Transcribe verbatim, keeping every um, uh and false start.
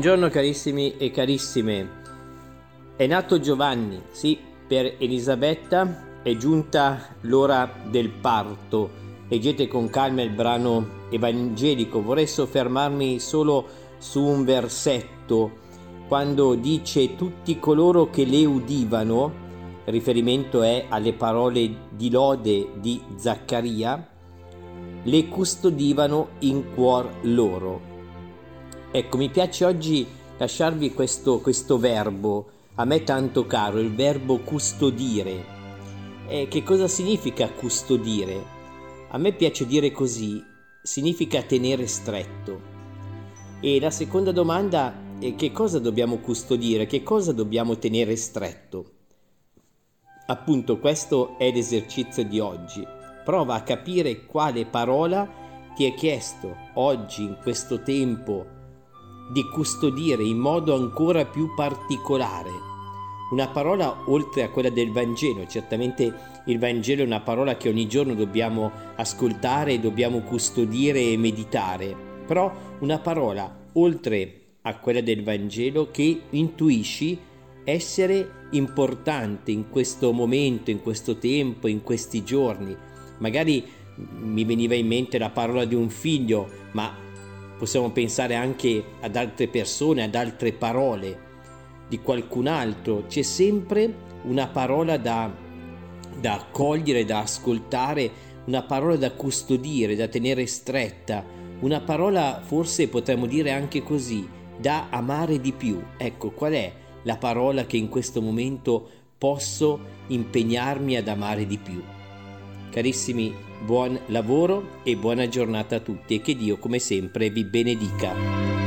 Buongiorno carissimi e carissime. È nato Giovanni, sì, per Elisabetta è giunta l'ora del parto. Leggete con calma il brano evangelico. Vorrei soffermarmi solo su un versetto, quando dice tutti coloro che le udivano, il riferimento è alle parole di lode di Zaccaria, le custodivano in cuor loro. Ecco, mi piace oggi lasciarvi questo, questo verbo, a me tanto caro, il verbo custodire. E che cosa significa custodire? A me piace dire così, significa tenere stretto. E la seconda domanda è: che cosa dobbiamo custodire? Che cosa dobbiamo tenere stretto? Appunto, questo è l'esercizio di oggi. Prova a capire quale parola ti è chiesto oggi, in questo tempo, di custodire in modo ancora più particolare. Una parola oltre a quella del Vangelo. Certamente il Vangelo è una parola che ogni giorno dobbiamo ascoltare, dobbiamo custodire e meditare, però una parola oltre a quella del Vangelo che intuisci essere importante in questo momento, in questo tempo, in questi giorni. Magari mi veniva in mente la parola di un figlio, ma possiamo pensare anche ad altre persone, ad altre parole di qualcun altro. C'è sempre una parola da, da accogliere, da ascoltare, una parola da custodire, da tenere stretta, una parola, forse potremmo dire anche così, da amare di più. Ecco, qual è la parola che in questo momento posso impegnarmi ad amare di più? Carissimi, buon lavoro e buona giornata a tutti, e che Dio come sempre vi benedica.